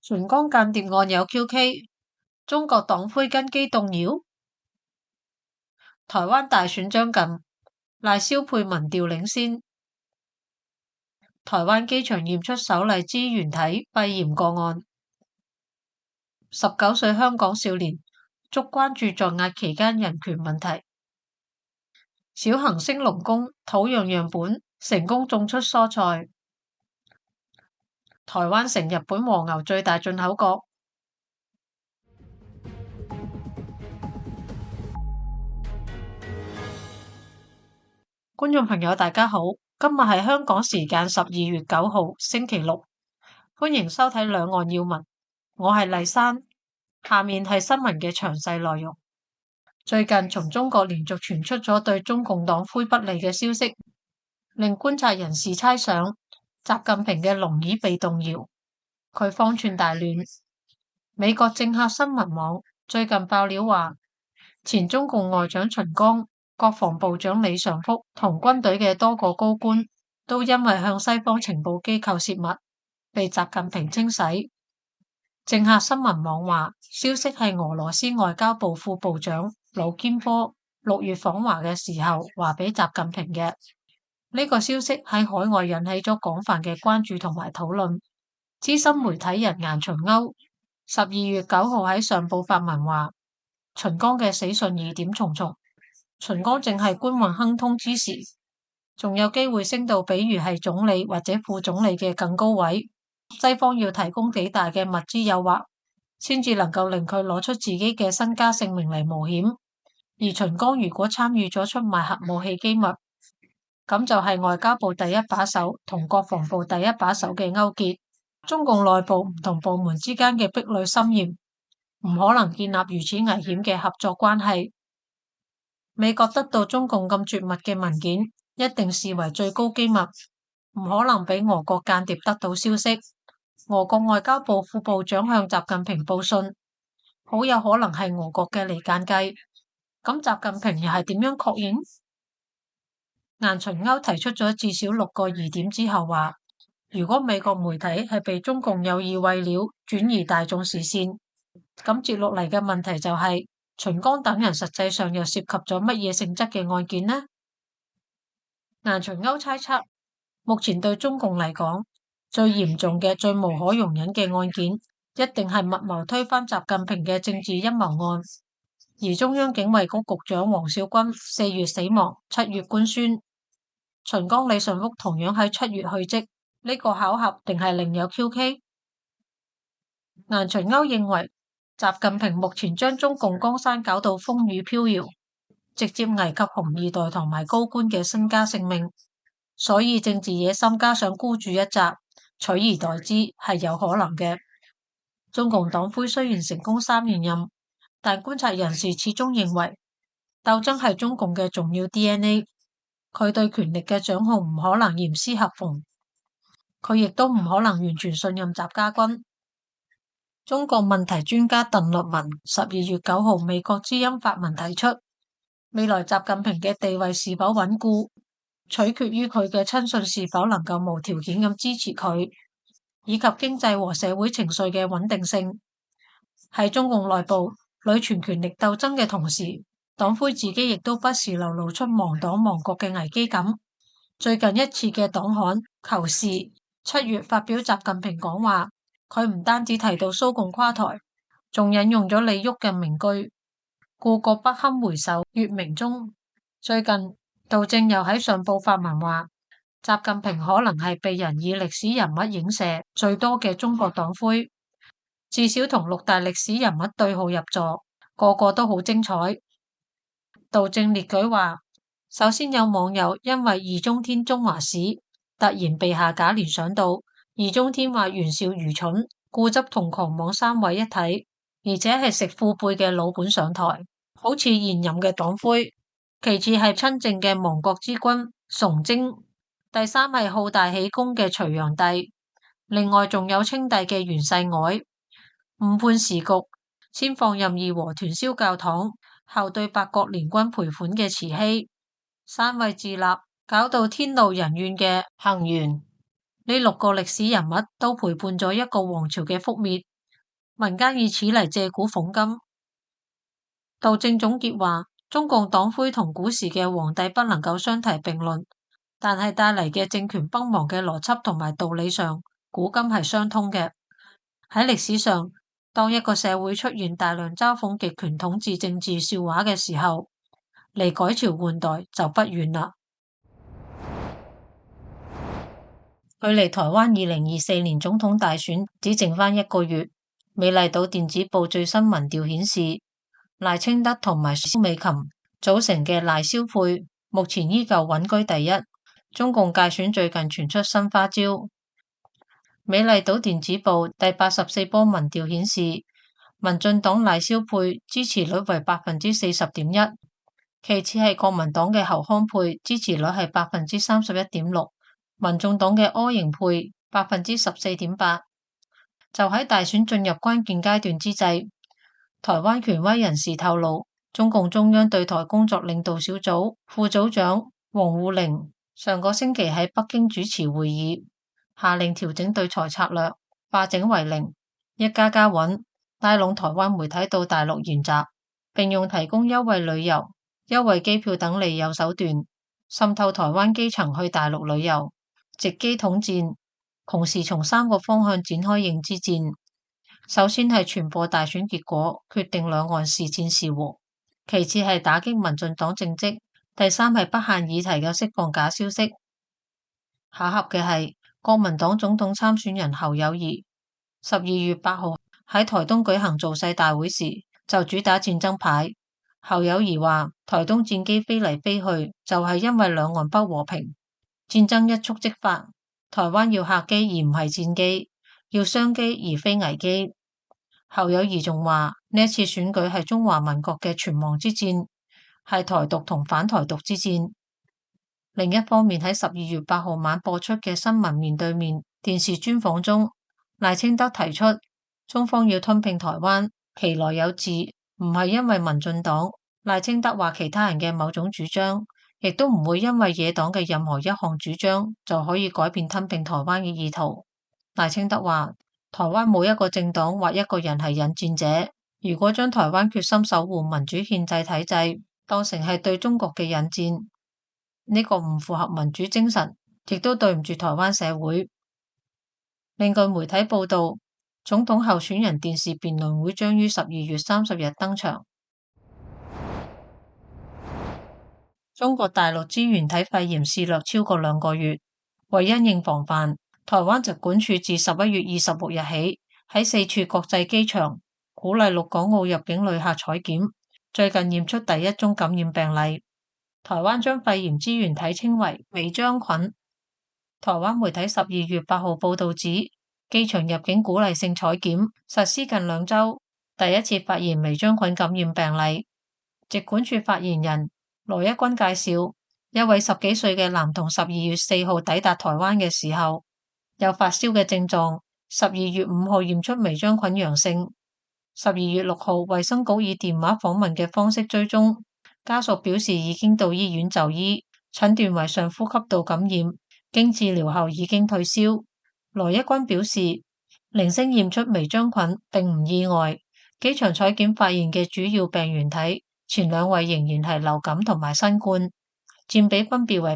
秦剛間諜案有 QK， 中國黨魁根基動搖。台灣大選將近，賴蕭配民調領先。台灣機場驗出首例支原體肺炎個案。19歲香港少年捉關注在押期間人權問題。小行星龍宮土壤樣本成功種出蔬菜。台灣成日本和牛最大進口國。觀眾朋友大家好，今日係香港時間12月9號星期六，歡迎收睇兩岸要聞，我係麗珊，下面係新聞嘅詳細內容。最近從中國連續傳出咗對中共黨魁不利嘅消息，令觀察人士猜想習近平嘅龍椅被動搖，佢方寸大亂。美國政客新聞網最近爆料話，前中共外長秦剛、國防部長李尚福同軍隊嘅多個高官都因為向西方情報機構洩密，被習近平清洗。政客新聞網話，消息係俄羅斯外交部副部長魯堅科6月訪華嘅時候話俾習近平嘅。呢個消息喺海外引起咗廣泛嘅關注同埋討論。資深媒體人顏純鈎12月9號喺上報發文話，秦剛嘅死訊疑點重重。秦剛正係官運亨通之時，仲有機會升到比如係總理或者副總理嘅更高位。西方要提供幾大嘅物資誘惑，先至能夠令佢攞出自己嘅身家性命嚟冒險。而秦剛如果參與咗出賣核武器機密，咁就係外交部第一把手同國防部第一把手嘅勾結。中共內部唔同部門之間嘅壁壘森嚴，唔可能建立如此危險嘅合作關係。美國得到中共咁絕密嘅文件，一定視為最高機密，唔可能俾俄國間諜得到消息。俄國外交部副部長向習近平報信，好有可能係俄國嘅離間計。咁習近平又係點樣確認？顏純鈎提出咗至少6個疑點之後話，如果美國媒體係被中共有意為了轉移大眾視線，咁接落嚟嘅問題就係，秦剛等人實際上又涉及咗乜嘢性質嘅案件呢？顏純鈎猜測，目前對中共嚟講，最嚴重嘅、最無可容忍嘅案件，一定係密謀推翻習近平嘅政治陰謀案。而中央警衛局局長王少軍4月死亡，7月官宣，秦剛、李尚福同樣喺7月去職，呢個巧合定係另有 QK？ 顏純鈎認為，習近平目前將中共江山搞到風雨飄搖，直接危及紅二代同埋高官嘅身家性命，所以政治野心加上孤注一擲，取而代之係有可能嘅。中共黨魁雖然成功3連任，但觀察人士始終認為，鬥爭係中共嘅重要 DNA， 佢對權力嘅掌控唔可能嚴絲合縫，佢亦都唔可能完全信任習家軍。中國問題專家鄧律文12月9號美國之音發文提出，未來習近平嘅地位是否穩固，取決於佢嘅親信是否能夠無條件咁支持佢，以及經濟和社會情緒嘅穩定性。喺中共內部屢傳權力鬥爭嘅同時，黨魁自己亦都不時流露出亡黨亡國嘅危機感。最近一次嘅黨刊《求是》7月發表習近平講話，佢唔單止提到蘇共垮台，仲引用咗李煜嘅名句，故國不堪回首月明中。最近道正又喺上報發文話，習近平可能係被人以歷史人物影射最多嘅中國黨魁，至少同6大歷史人物對號入座，個個都好精彩。道正列舉話，首先有網友因為易中天中華史突然被下架聯想到易中天話袁紹愚蠢、固執同狂妄3位一體，而且係食父輩嘅老本上台，好似現任嘅黨魁。其次係親政嘅亡國之君崇禎，第三係好大喜功嘅隋煬帝，另外仲有稱帝嘅袁世凱。誤判時局，先放任義和團燒教堂，後對八國聯軍賠款嘅慈禧，篡位自立，搞到天怒人怨嘅杏園。呢6個歷史人物都陪伴咗一個王朝嘅覆滅， 民間以此嚟借古諷今。杜正總結話，中共黨魁同古時嘅皇帝不能夠相提並論，但係帶嚟嘅政權崩亡嘅邏輯同埋道理上，古今係相通嘅。喺歷史上，當一個社會出現大量嘲諷極權統治政治笑話嘅時候，離改朝換代就不遠啦。距離台灣2024年總統大選只剩返1個月，美麗島電子報最新民調顯示，賴清德同埋蕭美琴組成嘅賴蕭配目前依舊穩居第一。中共介選最近傳出新花招，美麗島電子報第84波民調顯示，民進黨賴蕭配支持率為40.1%，其次係國民黨嘅侯康配支持率係31.6%，民眾黨嘅柯盈配14.8%。就喺大選進入關鍵階段之際，台灣權威人士透露，中共中央對台工作領導小組副組長王滬寧上個星期喺北京主持會議，下令調整對台策略，化整為零，一家家穩，拉攏台灣媒體到大陸研習，並用提供優惠旅遊、優惠機票等利誘手段，滲透台灣基層去大陸旅遊，藉機統戰，同時從3個方向展開認知戰。首先係傳播大選結果，決定兩岸是戰是和；其次係打擊民進黨政績；第三係不限議題嘅釋放假消息。巧合嘅係，國民黨總統參選人侯友宜12月8號喺台東舉行造勢大會時，就主打戰爭牌。侯友宜話：台東戰機飛嚟飛去，就係因為兩岸不和平，戰爭一觸即發。台灣要客機而唔係戰機，要商機而非危機。侯友宜仲話呢一次選舉係中華民國嘅存亡之戰，係台獨同反台獨之戰。另一方面，喺12月8號晚播出嘅新聞面對面電視專訪中，賴清德提出中方要吞併台灣，其來有自，唔係因為民進黨。賴清德話其他人嘅某種主張，亦都唔會因為野黨嘅任何一項主張就可以改變吞併台灣嘅意圖。賴清德話，台灣冇一個政黨或一個人係引戰者，如果將台灣決心守護民主憲制體制當成係對中國嘅引戰，呢個唔符合民主精神，亦都對唔住台灣社會。另據媒體報道，總統候選人電視辯論會將於12月30日登場。中國大陸支原體肺炎肆虐超過2個月，為因應防範，台灣疾管署自11月26日起喺4處國際機場鼓勵陸港澳入境旅客採檢，最近驗出第1宗感染病例。台灣將肺炎支原體稱為微漿菌。台灣媒體12月8號報道指，機場入境鼓勵性採檢實施近2週，第一次發現微漿菌感染病例。疾管署發言人羅一鈞介紹，一位10幾歲嘅男童12月4號抵達台灣嘅時候，有發燒嘅症狀，12月5號驗出微漿菌陽性。12月6號衛生局以電話訪問嘅方式追蹤，家屬表示已經到醫院就醫，診斷為上呼吸道感染，經治療後已經退燒。羅一鈞表示，零星驗出微漿菌並唔意外，機場採檢發現嘅主要病原體前2位仍然係流感同埋新冠，佔比分別為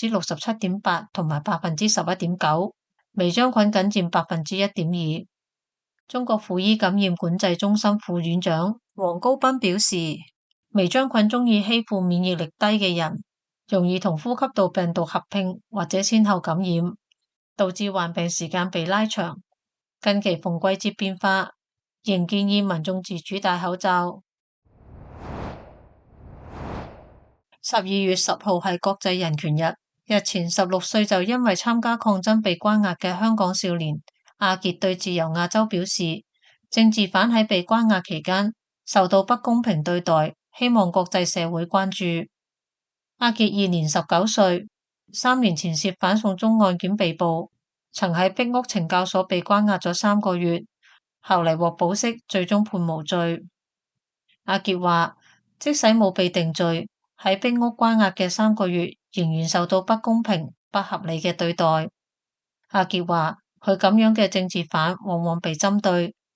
67.8%同埋11.9%，微漿菌僅佔1.2%。中國輔醫感染管制中心副院長黃高斌表示，微漿菌中意欺負免疫力低嘅人，容易同呼吸道病毒合併或者先後感染，導致患病時間被拉長。近期逢季節變化，仍建議民眾自主戴口罩。12月10號係國際人權日，日前16歲就因為參加抗爭被關押嘅香港少年阿傑對自由亞洲表示，政治犯喺被關押期間受到不公平對待，希望國際社會關注。阿傑現年19歲，3年前涉反送中案件被捕，曾喺壁屋懲教所被關押咗3個月，後嚟獲保釋，最終判無罪。阿傑話，即使冇被定罪，喺壁屋關押嘅3個月仍然受到不公平、不合理嘅對待。阿傑話，佢咁樣嘅政治犯往往被針對，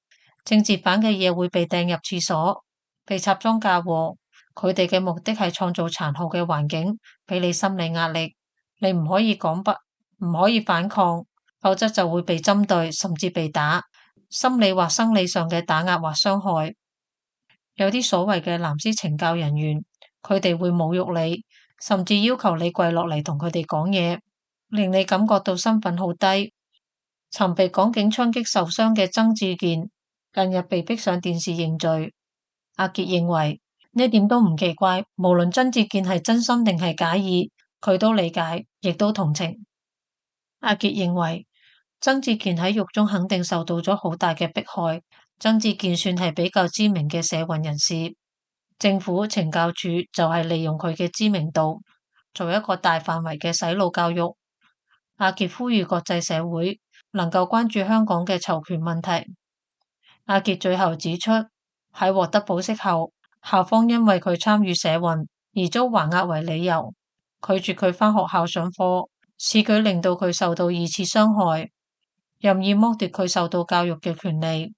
政治犯嘅嘢會被掟入廁所，被插贓嫁禍。佢哋嘅目的係創造殘酷嘅環境，俾你心理壓力。你唔可以講不，唔可以反抗，否則就會被針對，甚至被打。心理或生理上嘅打壓或傷害。有啲所謂嘅藍絲懲教人員，佢哋會侮辱你，甚至要求你跪落嚟同佢哋講嘢，令你感覺到身份好低。曾被港警槍擊受傷嘅曾志健，近日被逼上電視認罪。阿傑認為呢點都唔奇怪，無論曾志健係真心定係假意，佢都理解，亦都同情。阿傑認為曾志健喺獄中肯定受到咗好大嘅迫害。曾志健算係比較知名嘅社運人士，政府懲教處就係利用佢嘅知名度，做一個大範圍嘅洗腦教育。阿傑呼籲國際社會能夠關注香港嘅囚權問題。阿傑最後指出，喺獲得保釋後，校方因為佢參與社運而遭還押為理由，拒絕佢返學校上課，此舉令到佢受到二次傷害，任意剝奪佢受到教育嘅權利。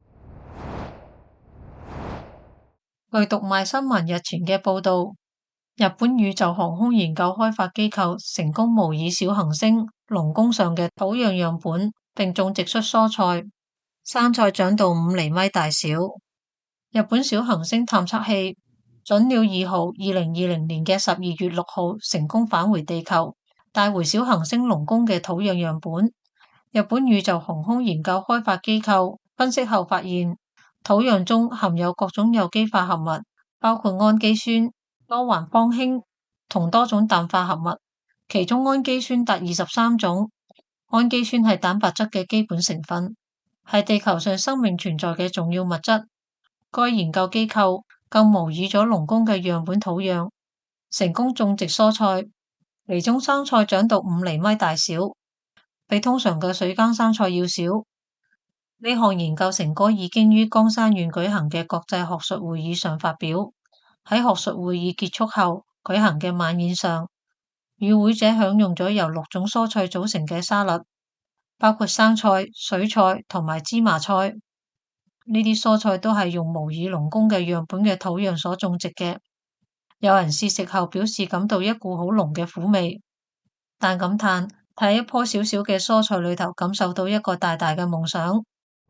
據讀賣新聞日前嘅報道，日本宇宙航空研究開發機構成功模擬小行星龍宮上嘅土壤樣本，並種植出蔬菜，生菜長到5厘米大小。日本小行星探測器隼鳥2號2020年嘅12月6號成功返回地球，帶回小行星龍宮嘅土壤樣本。日本宇宙航空研究開發機構分析後發現，土壤中含有各種有機化合物，包括氨基酸、多環芳烴同多種氮化合物，其中氨基酸達23種。氨基酸係蛋白質嘅基本成分，係地球上生命存在嘅重要物質。該研究機構更模擬咗龍宮嘅樣本土壤，成功種植蔬菜，其中生菜長到5厘米大小，比通常嘅水耕生菜要小。呢項研究成果已經於岡山縣舉行嘅國際學術會議上發表。喺學術會議結束後舉行嘅晚宴上，與會者享用咗由6種蔬菜組成嘅沙律，包括生菜、水菜同埋芝麻菜。呢啲蔬菜都係用模擬龍宮嘅樣本嘅土壤所種植嘅。有人試食後表示感到一股好濃嘅苦味，但感嘆喺一棵小小嘅蔬菜裏頭感受到一個大大嘅夢想。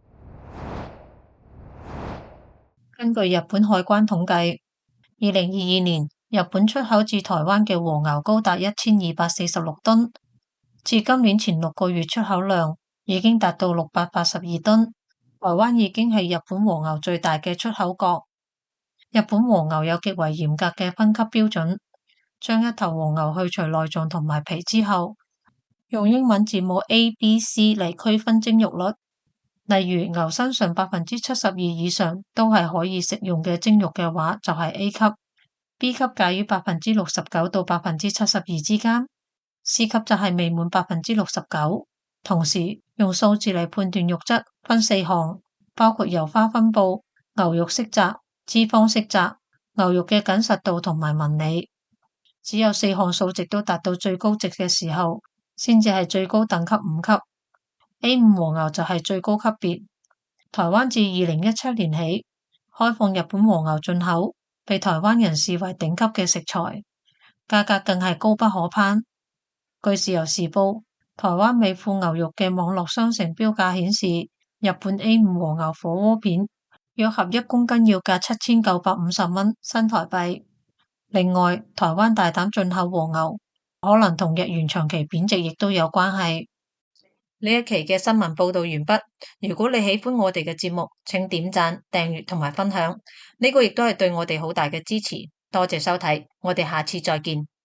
根據日本海關統計，2022年日本出口至台灣嘅和牛高達1246噸，至今年前6個月出口量已經達到682噸。台灣已經係日本和牛最大嘅出口國。日本和牛有極為嚴格嘅分級標準，將一頭和牛去除內臟同埋皮之後，用英文字母 A、B、C 嚟區分精肉率。例如牛身上72%以上都係可以食用嘅精肉嘅話，就係 A 級；B 級介於69%到72%之間；C 級就係未滿69%。同時用數字嚟判斷肉質分4項，包括油花分布、牛肉色澤、脂肪色澤、牛肉嘅緊實度同埋紋理。只有4項數值都達到最高值嘅時候，先至係最高等級5級。A5 和牛就係最高級別。台灣自2017年起開放日本和牛進口，被台灣人視為頂級嘅食材，價格更係高不可攀。據自由時報，台灣美富牛肉嘅網絡商城標價顯示，日本 A5 和牛火鍋片約合1公斤要價7950蚊新台幣。另外，台灣大膽進口和牛，可能同日元長期貶值亦都有關係。呢一期嘅新聞報道完畢。如果你喜歡我哋嘅節目，請點讚、訂閱同埋分享，呢個亦都係對我哋好大嘅支持。多謝收睇，我哋下次再見。